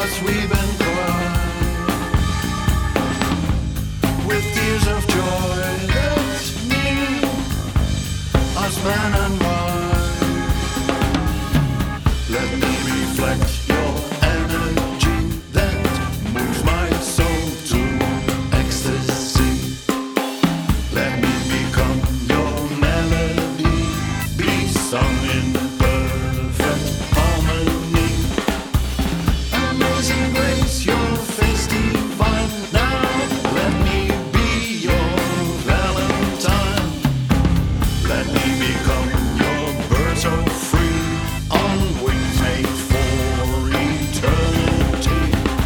'cause we've been crying with tears of joy that knew us man and wife. Let me reflect your energy that moves my soul to ecstasy. Let me become your melody, be sung in perfect harmony. Amazing grace, your face divine. Now let me be your Valentine. Let me become your bird so free, on wings made for eternity.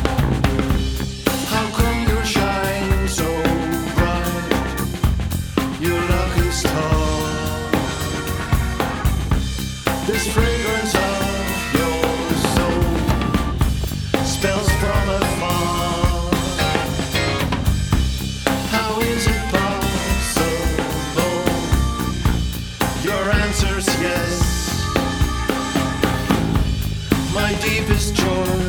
How come you shine so bright, your lucky star? This fragrance of your soul spells from afar. How is it possible? Your answer's yes. My deepest joy